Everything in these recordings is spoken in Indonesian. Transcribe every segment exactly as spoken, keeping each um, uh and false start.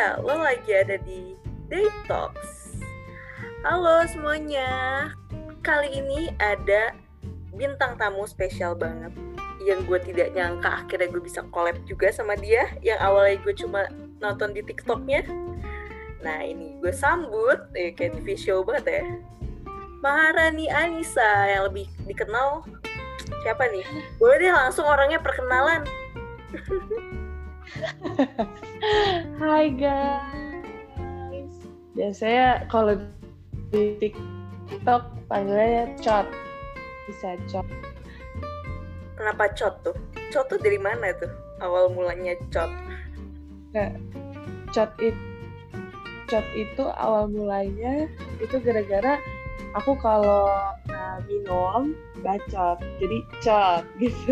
ya, lo lagi ada di Detox. Halo semuanya. Kali ini ada bintang tamu spesial banget yang gue tidak nyangka akhirnya gue bisa collab juga sama dia, yang awalnya gue cuma nonton di TikToknya. Nah ini gue sambut, eh, kayak T V show banget ya, Maharani Anissa, yang lebih dikenal siapa nih? Boleh deh langsung orangnya perkenalan. Hai guys, biasanya kalau di TikTok panggilnya Cot, bisa Cot. Kenapa Cot tuh? Cot tuh dari mana tuh? Awal mulanya Cot? Nah, Cot itu, Cot itu awal mulanya itu gara-gara aku kalau uh, minum bacot, jadi Cot gitu.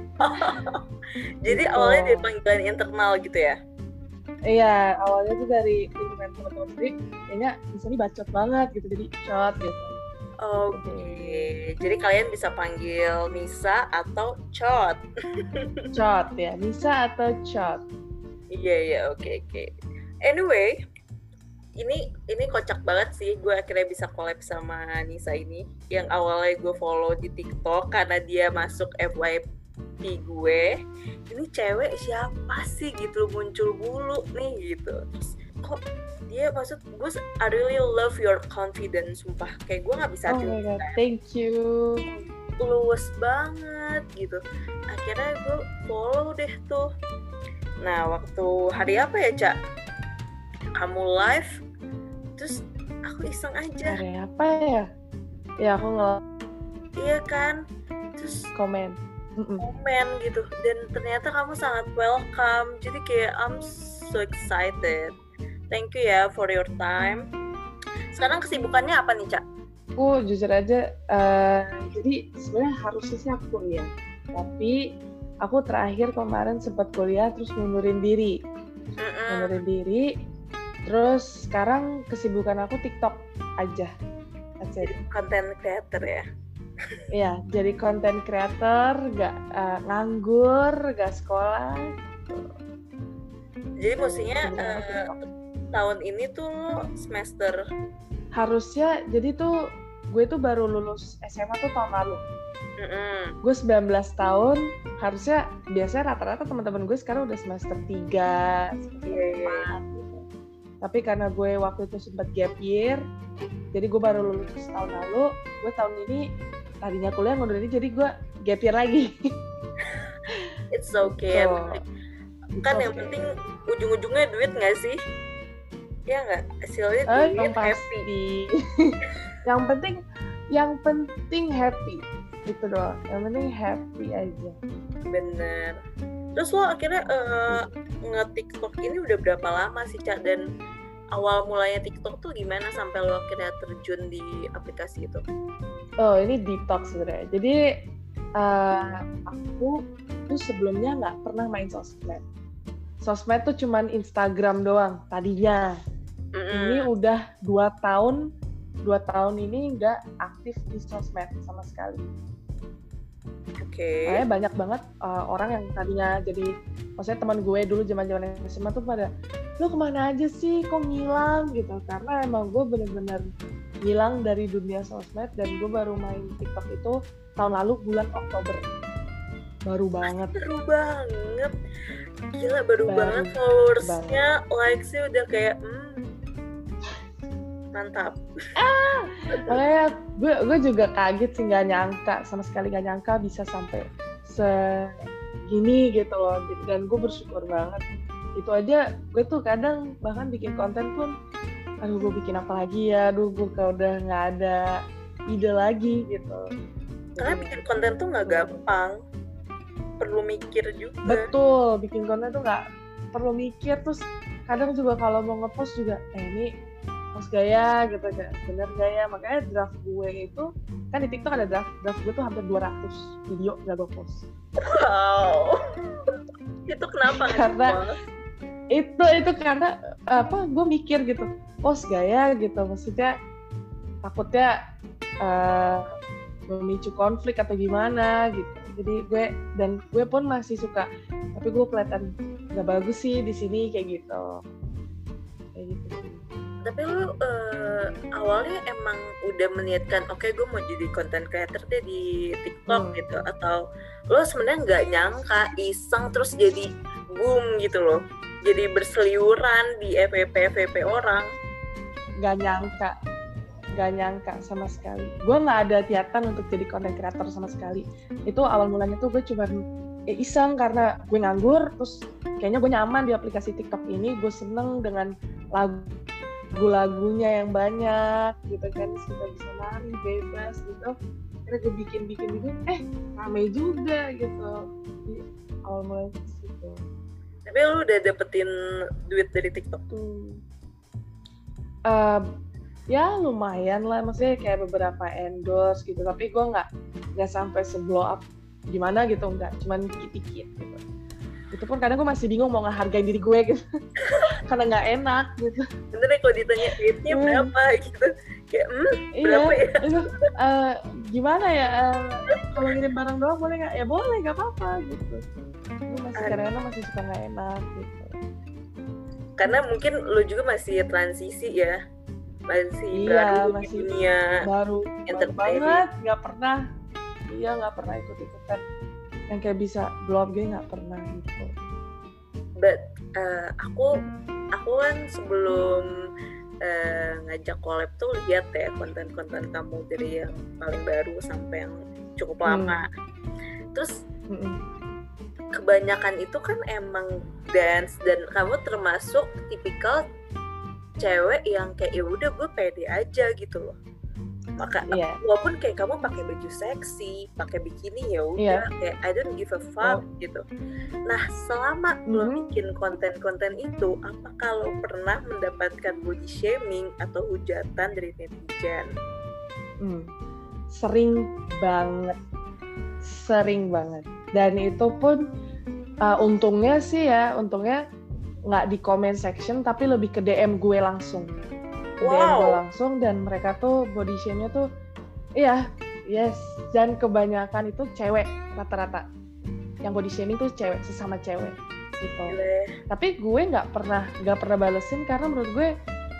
Jadi gitu. awalnya dari panggilan internal gitu ya? Iya, awalnya tuh dari lingkungan teman-teman sendiri, kayaknya misalnya bacot banget gitu, jadi Cot gitu. Oke, okay. Jadi kalian bisa panggil Nisa atau Cot. Cot ya, Nisa atau Cot. Iya iya, oke okay, oke. Okay. Anyway, ini ini kocak banget sih, gue akhirnya bisa collab sama Nisa ini, yang awalnya gue follow di TikTok karena dia masuk F Y P gue. Ini cewek siapa sih gitu muncul mulu nih gitu. Terus kok dia maksud gue, I really love your confidence, sumpah kayak gue nggak bisa. Oh my god, thank you. Luwes banget gitu. Akhirnya gue follow deh tuh. Nah waktu hari apa ya Cak? Kamu live, terus aku iseng aja. Hari apa ya? Ya aku nge- Iya kan, terus komen. Mm-mm. komen gitu, dan ternyata kamu sangat welcome. Jadi kayak I'm so excited. Thank you ya for your time. Sekarang kesibukannya apa nih Cak? Aku jujur aja, uh, jadi sebenarnya harusnya sih aku kuliah, tapi aku terakhir kemarin sempat kuliah terus mundurin diri, Mm-mm. mundurin diri. Terus sekarang kesibukan aku TikTok aja. Jadi content creator ya? Iya, jadi content creator, gak uh, nganggur, gak sekolah. Jadi maksudnya uh, tahun ini tuh lo semester? Harusnya, jadi tuh gue tuh baru lulus S M A tuh tahun lalu. Mm-mm. Gue sembilan belas tahun, harusnya biasanya rata-rata teman-teman gue sekarang udah semester tiga, semester yeah, empat. Yeah. Tapi karena gue waktu itu sempat gap year, jadi gue baru lulus tahun lalu. Gue tahun ini tadinya kuliah ngundur ini, jadi gue gap year lagi. It's okay. So, kan okay. Yang penting ujung-ujungnya duit nggak sih? Ya nggak, hasilnya eh, duit, yang happy. pasti. yang penting, yang penting happy. Itu doang. Yang penting happy aja. Bener. Terus lo akhirnya uh, nge-TikTok ini udah berapa lama sih Cak? Dan awal mulanya TikTok tuh gimana sampai lo akhirnya terjun di aplikasi itu? Oh, ini detox sebenarnya. Jadi uh, aku tuh sebelumnya nggak pernah main sosmed. Sosmed tuh cuman Instagram doang tadinya. Mm-hmm. Ini udah dua tahun, dua tahun ini nggak aktif di sosmed sama sekali. Oke. Okay. Kayak banyak banget uh, orang yang tadinya jadi, maksudnya teman gue dulu zaman-zaman S M A tuh pada, lu kemana aja sih, kok ngilang gitu. Karena emang gue bener-bener ngilang dari dunia sosmed, dan gue baru main TikTok itu tahun lalu bulan Oktober. Baru banget. Baru banget. Gila, baru, baru banget followersnya, likes-nya udah kayak hmm, mantap. Ah, makanya gue gue juga kaget sih, nggak nyangka, sama sekali nggak nyangka bisa sampai segini gitu loh. Dan gue bersyukur banget. Itu aja gue tuh kadang bahkan bikin konten pun, aduh gue bikin apa lagi ya, aduh gue udah nggak ada ide lagi gitu. Karena jadi, bikin konten tuh nggak gampang, perlu mikir juga. Betul, bikin konten tuh nggak perlu mikir. Terus kadang juga kalau mau ngepost juga, eh ini post gaya gitu, bener gaya. Makanya draft gue itu kan di TikTok ada draft, draft gue tuh hampir dua ratus video nggak gue post. Wow. Itu kenapa? Karena itu itu karena apa? Gue mikir gitu, post gaya gitu, maksudnya takutnya uh, memicu konflik atau gimana gitu. Jadi gue dan gue pun masih suka, tapi gue kelihatan nggak bagus sih di sini kayak gitu. Tapi lu uh, awalnya emang udah meniatkan oke okay, gue mau jadi content creator deh di TikTok hmm. gitu, atau lo sebenarnya nggak nyangka iseng terus jadi boom gitu loh, jadi berseliuran di F V P F V P orang? Nggak nyangka, nggak nyangka sama sekali. Gue nggak ada niatan untuk jadi content creator sama sekali. Itu awal mulanya tuh gue cuma ya iseng karena gue nganggur, terus kayaknya gue nyaman di aplikasi TikTok ini, gue seneng dengan lagu lagu-lagunya yang banyak gitu kan, kita bisa nari bebas gitu. Akhirnya gue bikin-bikin bikin, eh ramai juga gitu. Jadi awal mulai gitu. Tapi lu udah dapetin duit dari TikTok? Tuh. Uh, ya lumayan lah, maksudnya kayak beberapa endorse gitu. Tapi gue nggak nggak sampai se-blow up gimana gitu, nggak, cuman dikit-dikit gitu. Itu pun kadang gue masih bingung mau ngehargain diri gue gitu. Karena nggak enak gitu. Bener ya kalau ditanya duitnya hmm. berapa gitu, kayak hmm iya, berapa ya? Itu, uh, gimana ya, uh, kalau ngirim barang doang boleh nggak? Ya boleh, nggak apa-apa gitu. Gue masih kadang-kadang masih suka nggak enak gitu. Karena mungkin lo juga masih transisi ya, masih iya, baru masih di dunia baru, baru banget, nggak pernah, iya nggak pernah ikut-ikutan yang kayak bisa blow up gitu, nggak pernah gitu. But uh, aku aku kan sebelum uh, ngajak collab tuh lihat ya konten-konten kamu dari yang paling baru sampai yang cukup lama. Hmm. Terus hmm. kebanyakan itu kan emang dance, dan kamu termasuk tipikal cewek yang kayak ya udah gue pede aja gitu loh. Maka yeah. walaupun kayak kamu pakai baju seksi, pakai bikini ya udah yeah. kayak I don't give a fuck yeah. gitu. Nah, selama mm-hmm. lo bikin konten-konten itu, apa kalau pernah mendapatkan body shaming atau hujatan dari netizen? Hmm. Sering banget. Sering banget. Dan itu pun uh, untungnya sih ya, untungnya nggak di comment section tapi lebih ke D M gue langsung. D M wow. gue langsung, dan mereka tuh body shame-nya tuh iya, yes, dan kebanyakan itu cewek rata-rata. Yang body shaming tuh cewek, sesama cewek gitu. Gile. Tapi gue nggak pernah nggak pernah balesin karena menurut gue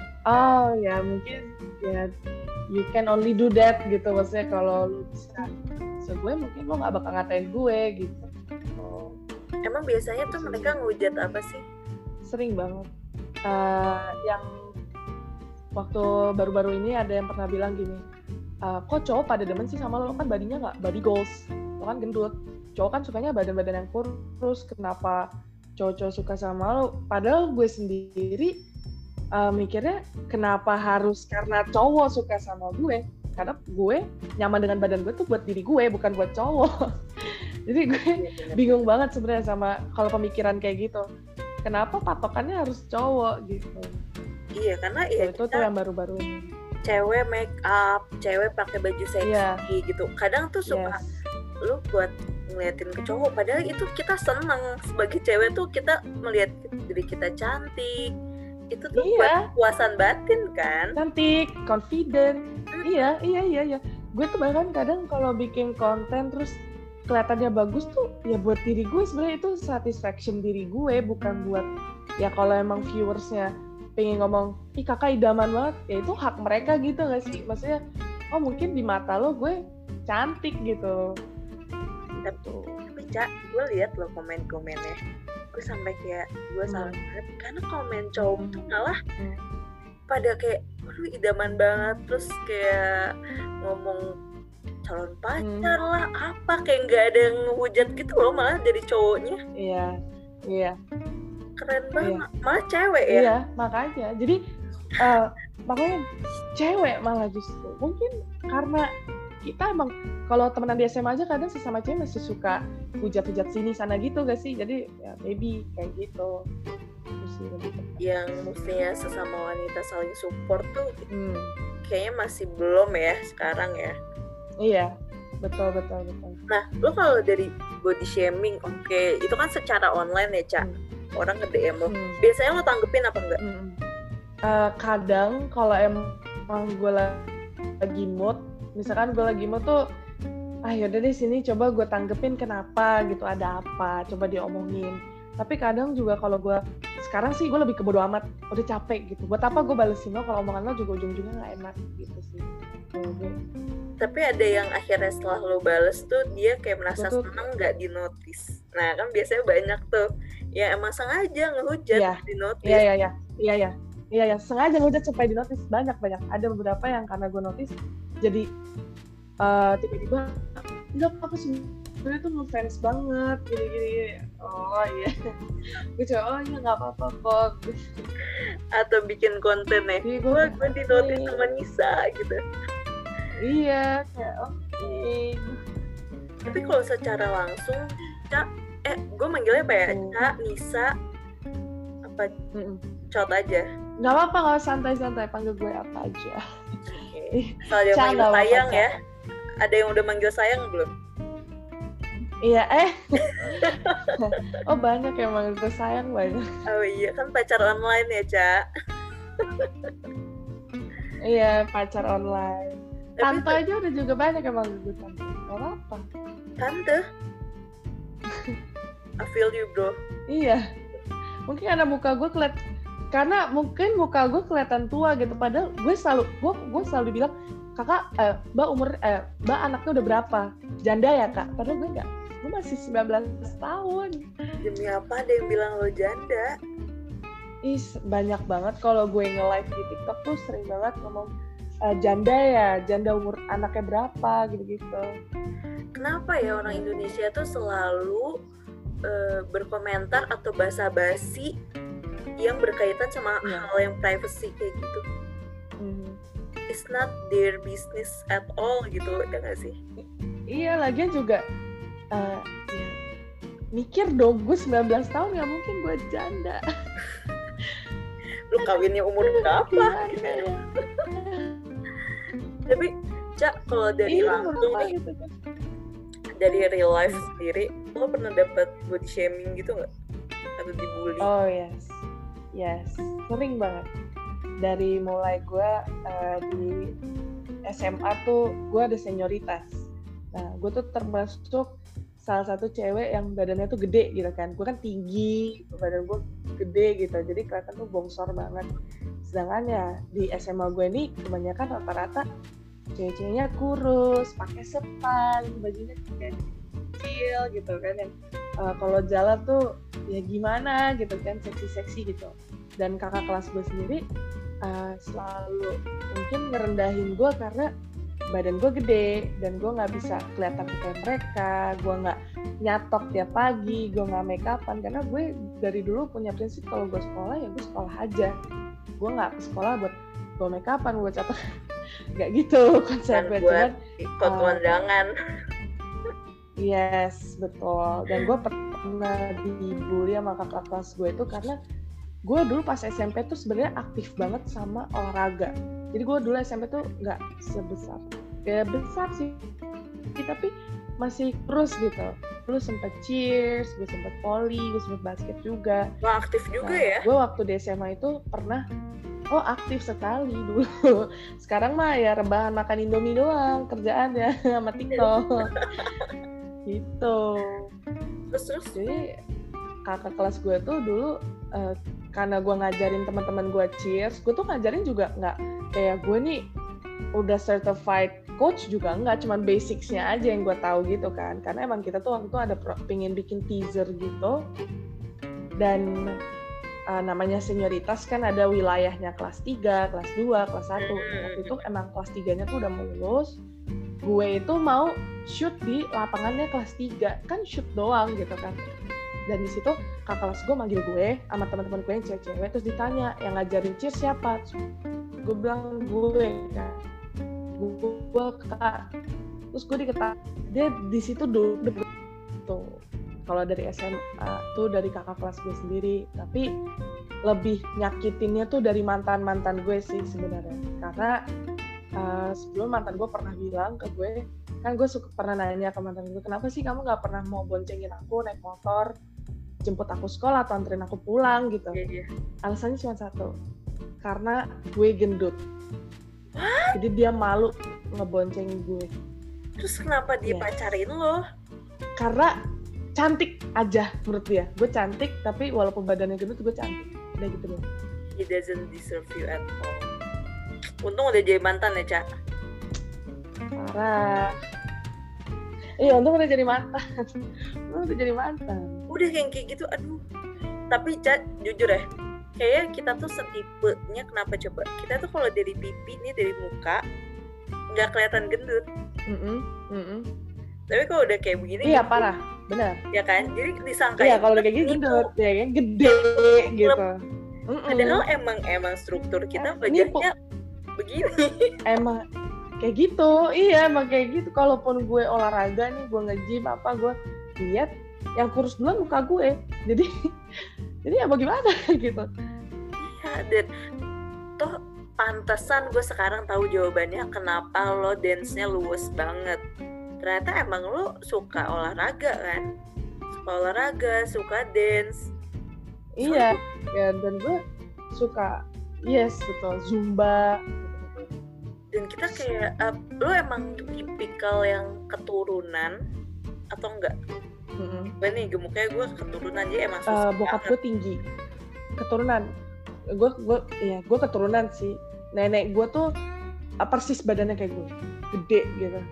oh ya mungkin ya you can only do that gitu, maksudnya kalau lu bisa. So gue mungkin lo nggak bakal ngatain gue gitu. Oh. Emang biasanya tuh mereka ngehujat apa sih? Sering banget. Uh, yang waktu baru-baru ini ada yang pernah bilang gini, uh, kok cowok pada demen sih sama lo, kan badinya nggak body goals, lo kan gendut, cowok kan sukanya badan-badan yang kurus, kenapa cowok-cowok suka sama lo? Padahal gue sendiri uh, mikirnya kenapa harus karena cowok suka sama gue, karena gue nyaman dengan badan gue tuh buat diri gue, bukan buat cowok. Jadi gue bingung banget sebenarnya sama kalau pemikiran kayak gitu, kenapa patokannya harus cowok gitu. Iya, karena ya itu tuh yang baru-baru ini. Cewek make up, cewek pakai baju seksi yeah. gitu. Kadang tuh suka yes. lu buat ngeliatin ke cowok, padahal itu kita seneng sebagai cewek tuh, kita melihat diri kita cantik. Itu tuh iya. buat puasan batin kan. Cantik, confident. Hmm. Iya, iya, iya, iya. Gue tuh bahkan kadang kalau bikin konten terus kelihatannya bagus tuh ya buat diri gue, sebenarnya itu satisfaction diri gue, bukan buat ya kalau emang viewersnya pengen ngomong, ih kakak idaman banget, ya itu hak mereka gitu gak sih? Maksudnya, oh mungkin di mata lo gue cantik gitu. Tapi, tapi Cak, gue lihat lo komen-komennya, gue sampai kayak, gue hmm. salah banget, karena komen cowok hmm. tuh malah hmm. pada kayak, aduh idaman banget, terus kayak ngomong calon pacar hmm. lah, apa, kayak gak ada yang ngehujat gitu loh, malah dari cowoknya. Iya, iya. Keren banget, iya. Malah cewek ya. Iya, makanya. Jadi uh, makanya cewek malah justru. Mungkin karena kita emang kalau temenan di S M A aja kadang sesama cewek masih suka hujat-hujat sini sana gitu gak sih? Jadi ya maybe kayak gitu. Yang mestinya sesama wanita saling support tuh hmm. kayaknya masih belum ya sekarang ya. Iya, betul betul betul. Nah, lo kalau dari body shaming, oke, okay, itu kan secara online ya, Cak. Hmm. Orang nge-D M lo, hmm. biasanya lo tanggepin apa enggak? Hmm. Uh, kadang kalau emang gue lagi mood, misalkan gue lagi mood tuh, ah yaudah deh sini coba gue tanggepin kenapa gitu, ada apa, coba diomongin. Tapi kadang juga kalau gue sekarang sih gue lebih ke bodo amat, udah capek gitu. Buat apa gue balesin lo kalau omongan lo juga ujung-ujungnya nggak enak gitu sih. Kalau gue. Tapi ada yang akhirnya setelah lo bales tuh dia kayak merasa tuh, seneng nggak di notice. Nah kan biasanya banyak tuh ya emang sengaja ngehujat iya, di notice. Iya iya iya iya iya iya ya sengaja ngehujat supaya di notice. Banyak banyak. Ada beberapa yang karena gue notice jadi uh, tiba-tiba nggak apa-apa sih. Gue tuh ngefans banget gini-gini. Oh iya. Gue coba oh iya nggak apa-apa kok. Atau bikin konten ya. Gue gue gue di notice sama Nisa gitu. Iya kayak oke. Okay. Tapi kalau secara langsung, Cak, eh gue manggilnya apa ya? Cak, Nisa, apa? Cot aja. Nggak apa-apa kalau santai-santai panggil gue apa aja. Okay. Soalnya manggil sayang ya. Ada yang udah manggil sayang belum? Iya, eh. Oh banyak yang manggil gue sayang banyak. Oh iya, kan pacar online ya, Cak. Iya, pacar online. Tapi tante aja udah juga banyak yang manggil gue tante. Gak apa-apa. Tante? I feel you, bro. Iya. Mungkin karena muka gue keliat, karena mungkin muka gue kelihatan tua gitu. Padahal gue selalu, gue, gue selalu bilang, kakak, eh, mbak umur, eh, mbak anaknya udah berapa? Janda ya kak? Padahal gue enggak. Gue masih sembilan belas tahun. Demi apa ada yang bilang lo janda? Ih, banyak banget. Kalau gue nge-live di TikTok tuh sering banget ngomong uh, janda ya, janda umur anaknya berapa gitu-gitu. Kenapa ya orang Indonesia tuh selalu uh, berkomentar atau basa-basi yang berkaitan sama yeah. hal yang privacy kayak gitu? Mm. It's not their business at all gitu, ya nggak sih? Iya, lagian juga Uh, ya. mikir dong, gue sembilan belas tahun gak mungkin gue janda. Lu kawinnya umur berapa? Gitu. Tapi Cak, kalau dari iya, langsung nih gitu, dari real life hmm. sendiri, lo pernah dapat body shaming gitu nggak? Atau dibully? Oh yes, yes, sering banget. Dari mulai gue uh, di S M A tuh gue ada senioritas. Nah, gue tuh termasuk salah satu cewek yang badannya tuh gede gitu kan. Gue kan tinggi, badan gue gede gitu. Jadi kelihatan tuh bongsor banget. Sedangkan ya di S M A gue ini kebanyakan rata-rata cewek-ceweknya kurus, pakai sepan, bajunya kayak kecil gitu kan. Yang uh, kalau jalan tuh ya gimana gitu kan, seksi-seksi gitu. Dan kakak kelas gue sendiri uh, selalu mungkin ngerendahin gue karena badan gue gede dan gue nggak bisa kelihatan kayak mereka, gue nggak nyatok tiap pagi, gue nggak make upan karena gue dari dulu punya prinsip kalau gue sekolah ya gue sekolah aja, gue nggak ke sekolah buat gue make upan, gue catat nggak gitu konsepnya. Buat ikut kondangan. Uh, yes betul, dan gue pernah dibully sama kakak kelas gue itu karena gue dulu pas S M P tuh sebenarnya aktif banget sama olahraga. Jadi gue dulu S M P tuh nggak sebesar, kayak besar sih, tapi masih terus gitu. Dulu sempet cheers, gue sempet volley, gue sempet basket juga. Wah aktif juga nah, ya? Gue waktu di S M A itu pernah, oh aktif sekali dulu. Sekarang mah ya rebahan makan Indomie doang, kerjaan ya sama TikTok. Gitu. Terus terus? Jadi kakak kelas gue tuh dulu uh, karena gue ngajarin teman-teman gue cheers, gue tuh ngajarin juga nggak kayak gue nih udah certified coach juga nggak, cuman basicsnya aja yang gue tahu gitu kan, karena emang kita tuh waktu itu ada pengen bikin teaser gitu, dan uh, namanya senioritas kan ada wilayahnya kelas tiga, kelas dua, kelas satu. Waktu itu emang kelas tiganya tuh udah mau lulus, gue itu mau shoot di lapangannya kelas tiga, kan shoot doang gitu kan. Dan di situ kakak kelas gue manggil gue sama teman-teman gue yang cewek-cewek, terus ditanya yang ngajarin cheers siapa? Gue bilang gue kan, gue kak, terus gue diketahui dia di situ dulu tuh. Kalau dari S M A tuh dari kakak kelas gue sendiri, tapi lebih nyakitinnya tuh dari mantan mantan gue sih sebenarnya, karena uh, sebelum mantan gue pernah bilang ke gue, kan gue suka pernah nanya ke mantan gue, kenapa sih kamu nggak pernah mau boncengin aku naik motor, jemput aku sekolah atau anterin aku pulang gitu. Yeah, yeah. Alasannya cuma satu, karena gue gendut. What? Jadi dia malu ngeboncengin gue. Terus kenapa dia yes. pacarin lo? Karena cantik aja menurut dia. Gue cantik, tapi walaupun badannya gendut gue cantik. udah gitu deh. He doesn't deserve you at all. Untung udah jadi mantan ya, Ca. Parah. Iya, untung udah jadi mantan. Untung udah jadi mantan. Udah yang kayak gitu, aduh. Tapi Ca, jujur ya, kayaknya kita tuh setipenya kenapa coba? Kita tuh kalau dari pipi nih, dari muka nggak kelihatan gendut. Mm-mm, mm-mm. Tapi kalau udah kayak begini, iya gendut, parah, benar. ya kan? Jadi disangka Iya kalau udah kayak gini gendut, ya kan gede gitu. Mm-mm. Padahal emang emang struktur kita Eh, ini wajahnya begini. Emang kayak gitu, iya emang kayak gitu. Kalaupun gue olahraga nih, gue nge-gym apa, gue lihat yang kurus duluan muka gue. Jadi, jadi ya bagaimana gitu. Iya, dan toh pantesan gue sekarang tahu jawabannya kenapa lo dance-nya luwes banget. Ternyata emang lo suka olahraga kan? Suka olahraga, suka dance. Iya, ya, dan gue suka, yes betul, zumba. Dan kita kayak, uh, lo emang tipikal yang keturunan atau enggak? Mm-hmm. Gue nih gemuknya gue keturunan aja emang Uh, susah bokap banget. gue tinggi, keturunan. Gue, gue, ya gue keturunan sih. Nenek gue tuh uh, persis badannya kayak gue, gede gitu.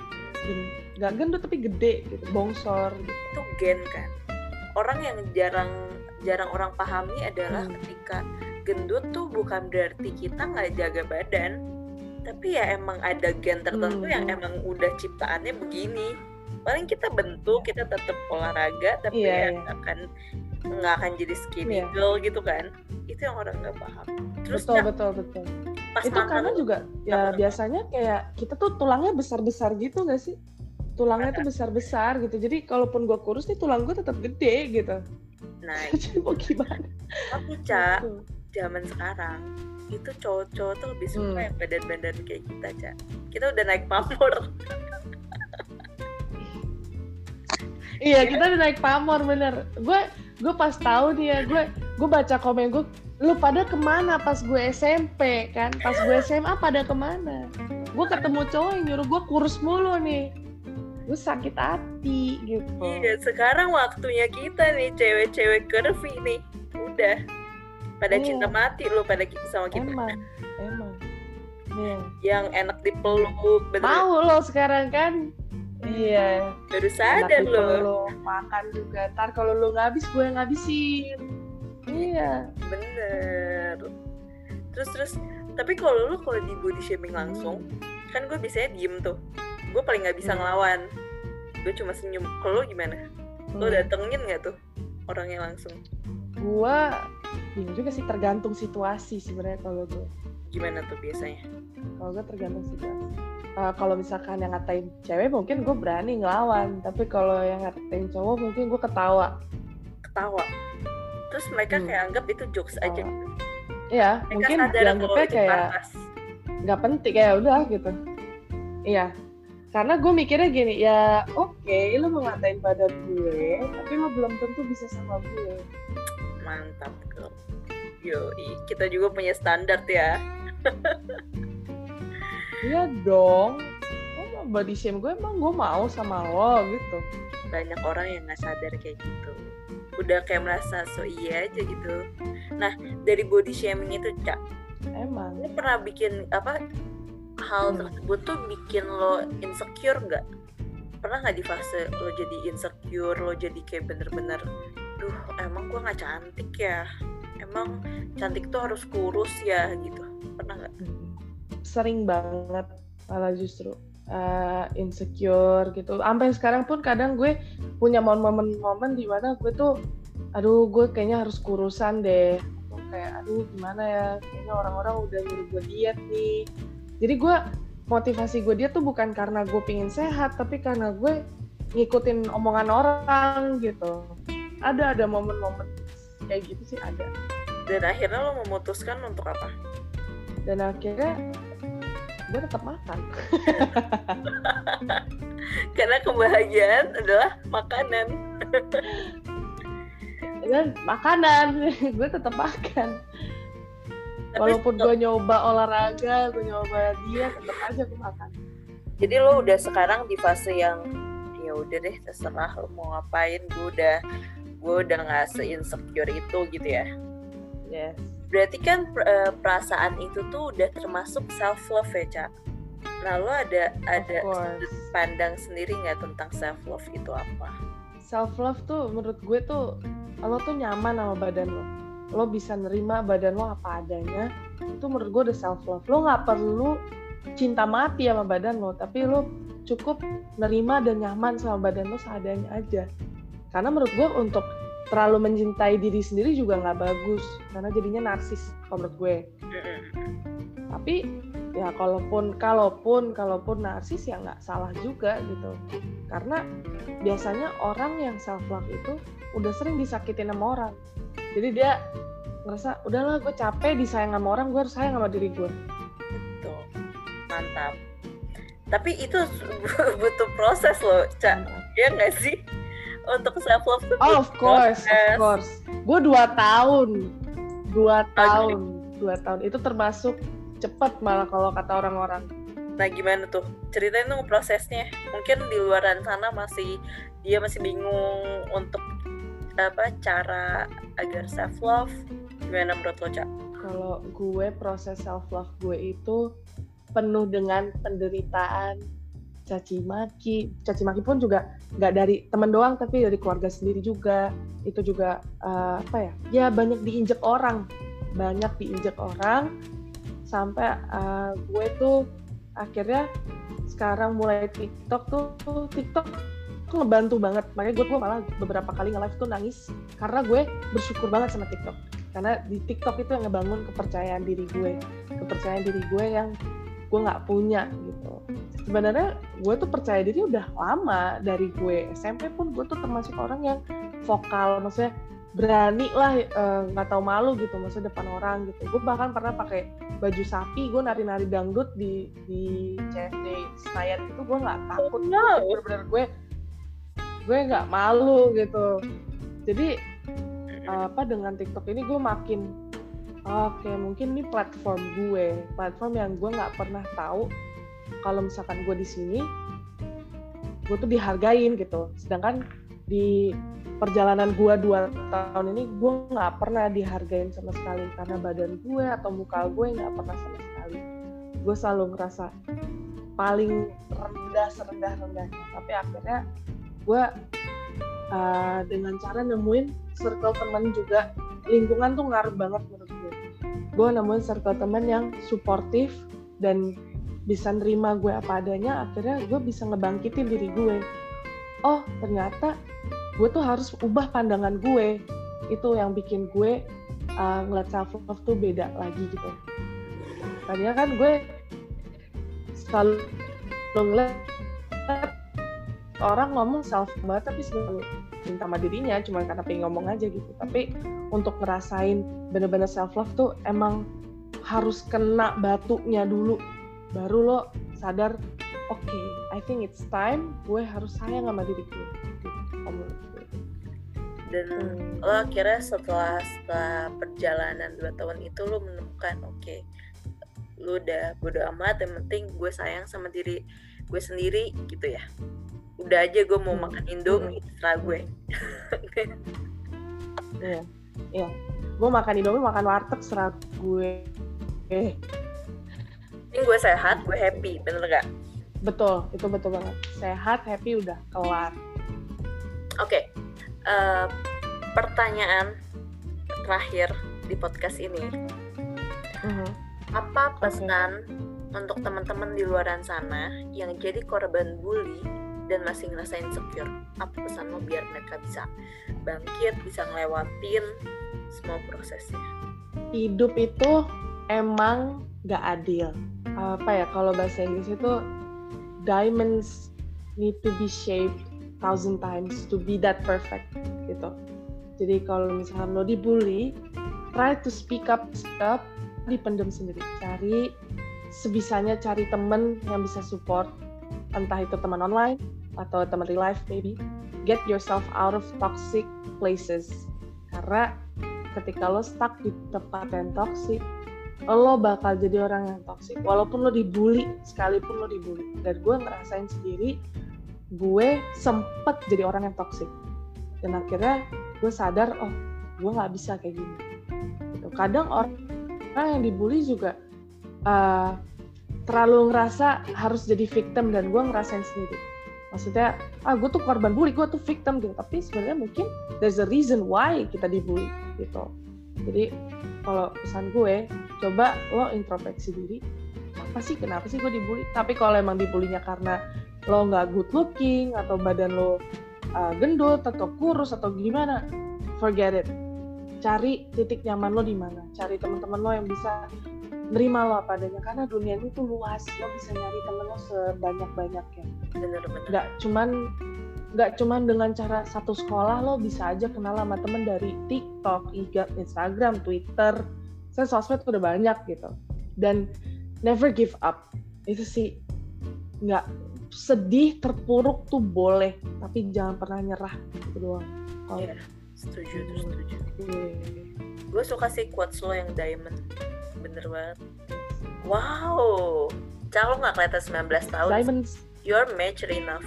Gak gendut tapi gede gitu, bongsor. Gitu. Itu gen kan. Orang yang jarang jarang orang pahami adalah Hmm. ketika gendut tuh bukan berarti kita nggak jaga badan, tapi ya emang ada gen tertentu Hmm. yang emang udah ciptaannya begini. Paling kita bentuk, kita tetap olahraga, tapi Iya, ya iya. nggak akan nggak akan jadi skinny Iya. girl gitu kan. Itu yang orang nggak paham. Terus Betul, Cak, betul, betul. pas Itu mantan karena lu, juga ya apa? biasanya kayak kita tuh tulangnya besar-besar gitu gak sih? Tulangnya tuh besar-besar gitu. Jadi kalaupun gue kurus nih tulang gue tetap gede gitu. Nah, Jadi mau gimana? tapi Cak, Gitu. zaman sekarang itu cowok-cowok tuh lebih suka Hmm. yang badan-badan kayak kita, Cak. Kita udah naik pamor. Iya, kita udah naik pamor bener. Gue gue pas tahu nih ya, gue gue baca komen gue, lu pada kemana pas gue S M P kan? Pas gue S M A pada kemana? Gue ketemu cowok yang nyuruh gue kurus mulu nih. Gue sakit hati gitu. Iya, sekarang waktunya kita nih cewek-cewek curvy nih. Udah pada Iya. cinta mati lo pada ki- sama kita. Emang, emang. Iya. Yang enak dipeluk, bener Tahu lo sekarang kan? Iya. baru sadar Enak lo. dipeluk, makan juga. Ntar kalau lo nggak habis, gue yang ngabisin. Iya. Bener. Terus terus, tapi kalau lo kalau di body shaming langsung, kan gue biasanya diem tuh. Gue paling nggak bisa Hmm. ngelawan. Gue cuma senyum. Kalau lo gimana? Lo Hmm. datengin nggak tuh orangnya langsung? Gue bingung juga sih, tergantung situasi sebenarnya kalau gue. Gimana tuh biasanya? Kalau gue tergantung situasi. Uh, kalau misalkan yang ngatain cewek mungkin gue berani ngelawan, tapi kalau yang ngatain cowok mungkin gue ketawa. Ketawa. Terus mereka Hmm. kayak anggap itu jokes aja. Ketawa. gitu. Iya, Mereka mungkin sadar kalau dianggapnya itu kayak panas. nggak penting, kayak udah gitu. Iya, karena gue mikirnya gini, ya oke, lu mau ngatain badan gue, tapi lu belum tentu bisa sama gue. Mantap girl. Yoi, kita juga punya standar ya. Iya dong, lo mau body shame gue, emang gue mau sama lo gitu. Banyak orang yang nggak sadar kayak gitu. Udah kayak merasa so iya aja gitu. Nah, dari body shaming itu, Cak, Emang. lo pernah bikin apa hal Hmm. tersebut tuh bikin lo insecure nggak? Pernah nggak di fase lo jadi insecure, lo jadi kayak bener-bener, duh emang gue nggak cantik ya, emang cantik tuh harus kurus ya gitu. Pernah nggak? Sering banget malah justru uh, insecure gitu. Sampai sekarang pun kadang gue punya momen-momen di mana gue tuh, aduh gue kayaknya harus kurusan deh. Atau kayak aduh gimana ya, kayaknya orang-orang udah nyuruh gue diet nih. Jadi gue, motivasi gue diet tuh bukan karena gue pingin sehat, tapi karena gue ngikutin omongan orang gitu. Ada ada momen-momen kayak gitu sih, ada. Dan akhirnya lo memutuskan untuk apa? Dan akhirnya gue tetap makan. Karena kebahagiaan adalah makanan. Dan makanan, gue tetap makan. Tapi Walaupun so- gue nyoba olahraga, gue nyoba diet, tetap aja gue makan. jadi lo udah sekarang di fase yang ya udah deh terserah lo mau ngapain, gue udah gue udah nggak se-insecure itu gitu ya. yes. Berarti kan uh, perasaan itu tuh udah termasuk self love ya, Cak. Nah, lo ada ada sudut pandang sendiri nggak tentang self love itu apa? Self love tuh menurut gue tuh lo tuh nyaman sama badan lo, lo bisa nerima badan lo apa adanya, itu menurut gue udah self love. Lo nggak perlu cinta mati sama badan lo, tapi lo cukup nerima dan nyaman sama badan lo seadanya aja. Karena menurut gue untuk terlalu mencintai diri sendiri juga nggak bagus, karena jadinya narsis menurut gue. Tapi ya kalaupun kalaupun kalaupun narsis ya nggak salah juga gitu, karena biasanya orang yang self love itu udah sering disakitin sama orang, jadi dia ngerasa udahlah gue capek disayang sama orang, gue harus sayang sama diri gue. Betul, mantap. Tapi itu butuh proses loh, Cak. Ya nggak sih? Untuk self love tuh oh, of course, proses. of course. Gue dua tahun, dua tahun, dua tahun itu termasuk cepet malah kalau kata orang-orang. Nah gimana tuh? Ceritain dong prosesnya. Mungkin di luaran sana masih dia masih bingung untuk apa cara agar self love. Gimana menurut lo, Cak? Kalau gue proses self love gue itu penuh dengan penderitaan, caci maki. Caci maki pun juga nggak dari teman doang, tapi dari keluarga sendiri juga. Itu juga uh, apa ya? Ya banyak diinjek orang, banyak diinjek orang. Sampai uh, gue tuh akhirnya sekarang mulai TikTok tuh, tuh TikTok tuh ngebantu banget. Makanya gue, gue malah beberapa kali nge-live tuh nangis karena gue bersyukur banget sama TikTok. Karena di TikTok itu yang ngebangun kepercayaan diri gue, kepercayaan diri gue yang gue nggak punya gitu. Sebenarnya gue tuh percaya diri udah lama, dari gue S M P pun gue tuh termasuk orang yang vokal, maksudnya berani lah, nggak uh, tahu malu gitu, maksudnya depan orang gitu. Gue bahkan pernah pakai baju sapi, gue nari-nari dangdut di di C F D Senayan itu, gue nggak takut, oh, no. bener-bener gue gue nggak malu gitu. Jadi uh, apa dengan TikTok ini gue makin oke, okay, mungkin ini platform gue, platform yang gue nggak pernah tahu kalau misalkan gue di sini gue tuh dihargain gitu. Sedangkan di perjalanan gue dua tahun ini gue nggak pernah dihargain sama sekali karena badan gue atau muka gue nggak pernah sama sekali. Gue selalu ngerasa paling rendah serendah-rendahnya. Tapi akhirnya gue uh, dengan cara nemuin circle teman juga, lingkungan tuh ngaruh banget menurut gue. Gue nemuin circle teman yang suportif dan bisa nerima gue apa adanya. Akhirnya gue bisa ngebangkitin diri gue. Oh ternyata gue tuh harus ubah pandangan gue. Itu yang bikin gue uh, ngeliat self love tuh beda lagi gitu. Tadinya kan gue selalu ngeliat orang ngomong self love tapi sebenarnya cinta sama dirinya cuma karena pengen ngomong aja gitu. Tapi untuk ngerasain bener-bener self love tuh emang harus kena batunya dulu, baru lo sadar oke, okay, I think it's time gue harus sayang sama diri gue. Dan hmm. lo akhirnya setelah setelah perjalanan dua tahun itu lo menemukan oke, okay, lo udah bodo amat, yang penting gue sayang sama diri gue sendiri gitu ya. Udah aja gue mau hmm. makan Indomie setelah gue. Iya, iya. Gue makan Indomie, makan warteg setelah gue. Eh. Ini gue sehat, gue happy, bener gak? Betul, itu betul banget. Sehat, happy, udah kelar. Oke, okay. uh, pertanyaan terakhir di podcast ini, uh-huh. apa pesan okay. untuk teman-teman di luaran sana yang jadi korban bully dan masih ngerasain insecure? Apa pesan lo biar mereka bisa bangkit, bisa ngelewatin semua prosesnya? Hidup itu emang gak adil. Apa ya, kalau bahasa Inggris itu diamonds need to be shaped thousand times to be that perfect gitu. Jadi kalau misalkan lo dibully, try to speak up, speak up, dipendam sendiri. Cari sebisanya, cari temen yang bisa support, entah itu teman online atau teman real life maybe. Get yourself out of toxic places. Karena ketika lo stuck di tempat yang toxic, lo bakal jadi orang yang toxic. Walaupun lo dibully, sekalipun lo dibully. Dan gue ngerasain sendiri, gue sempet jadi orang yang toxic. Dan akhirnya gue sadar, oh gue gak bisa kayak gini gitu. Kadang orang yang dibully juga uh, terlalu ngerasa harus jadi victim, dan gue ngerasain sendiri. Maksudnya, ah gue tuh korban bully, gue tuh victim gitu. Tapi sebenarnya mungkin there's a reason why kita dibully gitu. Jadi kalau pesan gue, coba lo introspeksi diri. Apa sih, kenapa sih gue dibully? Tapi kalau emang dibulinya karena lo nggak good looking, atau badan lo uh, gendut, atau kurus, atau gimana, forget it. Cari titik nyaman lo di mana. Cari teman-teman lo yang bisa nerima lo apa adanya, karena dunia ini tuh luas, lo bisa nyari temen lo sebanyak-banyaknya. Bener-bener. Nggak cuman nggak cuman dengan cara satu sekolah, lo bisa aja kenal sama temen dari TikTok, Instagram, Twitter, saya sosmed udah banyak gitu. Dan never give up, itu sih. Nggak sedih, terpuruk tuh boleh, tapi jangan pernah nyerah, itu doang. Iya, yeah, setuju, terus setuju. Yeah. Gue suka sih quotes lo yang diamond. Bener banget. Wow, Cak, lo gak kelihatan sembilan belas tahun. Diamonds. You're mature enough.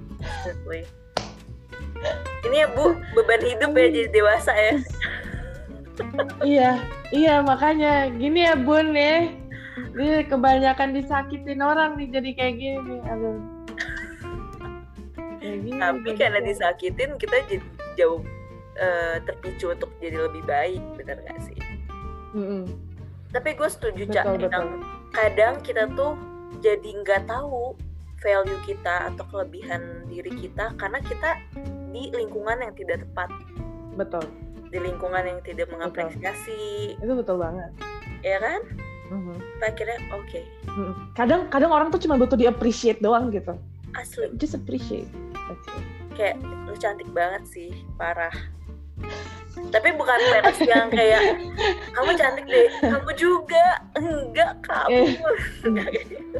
Ini ya Bu, beban hidup ya jadi dewasa ya. Iya, iya makanya gini ya Bun ya. Ini kebanyakan disakitin orang nih jadi kayak gini. Aduh. Kayak gini, tapi karena gitu. Disakitin kita jadi jauh uh, terpicu untuk jadi lebih baik, bener gak sih? Mm-mm. Tapi gue setuju Cak, kadang, kadang kita tuh jadi nggak tahu value kita atau kelebihan diri kita karena kita di lingkungan yang tidak tepat. Betul. Di lingkungan yang tidak mengapresiasi. Itu betul banget. Ya kan? Mm-hmm. Akhirnya oke. Okay. Mm-hmm. Kadang kadang orang tuh cuma butuh di appreciate doang gitu. Asli. Just appreciate. Kayak lu cantik banget sih, parah. Tapi bukan versi yang kayak kamu cantik deh, kamu juga enggak kamu. Enggak gitu.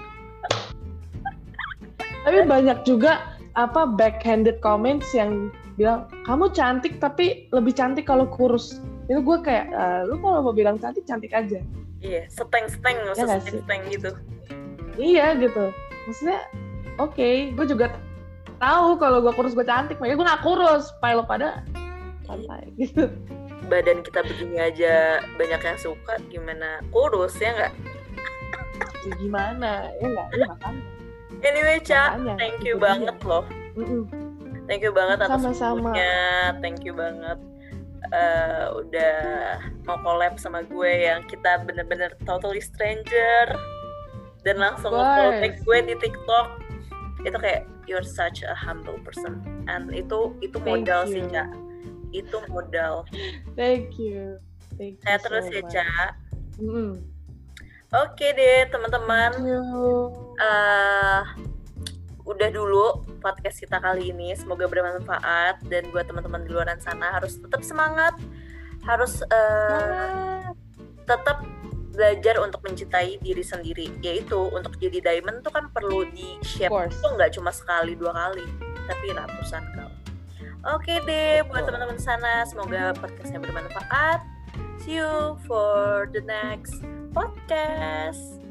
Tapi banyak juga apa backhanded comments yang bilang kamu cantik tapi lebih cantik kalau kurus. Itu gue kayak uh, lu kalau mau bilang cantik cantik aja. Iya, seteng-seteng, ya seteng-seteng gitu. Iya gitu. Maksudnya oke, okay, gue juga tahu kalau gue kurus gue cantik, makanya gue nggak kurus. Supaya lo pada santai gitu. Badan kita begini aja banyak yang suka, gimana kurus ya nggak? Ya gimana ya nggak? Ya makanya. Anyway Ca, thank you banget dia. Loh. Mm-mm. Thank you banget atas sama-sama. waktunya. Thank you banget uh, udah mau collab sama gue yang kita bener-bener totally stranger dan langsung follow back gue di TikTok. Itu kayak you're such a humble person, and itu itu modal sih Ca. Itu modal. Thank you. Thank you. Saya terus so ya, Ca. Mm. Oke deh, teman-teman. Uh, udah dulu podcast kita kali ini. Semoga bermanfaat, dan buat teman-teman di luar sana harus tetap semangat, harus uh, tetap belajar untuk mencintai diri sendiri. Yaitu untuk jadi diamond tuh kan perlu di shape itu nggak cuma sekali dua kali, tapi ratusan kali. Oke deh, buat teman-teman sana, semoga podcastnya bermanfaat. See you for the next podcast.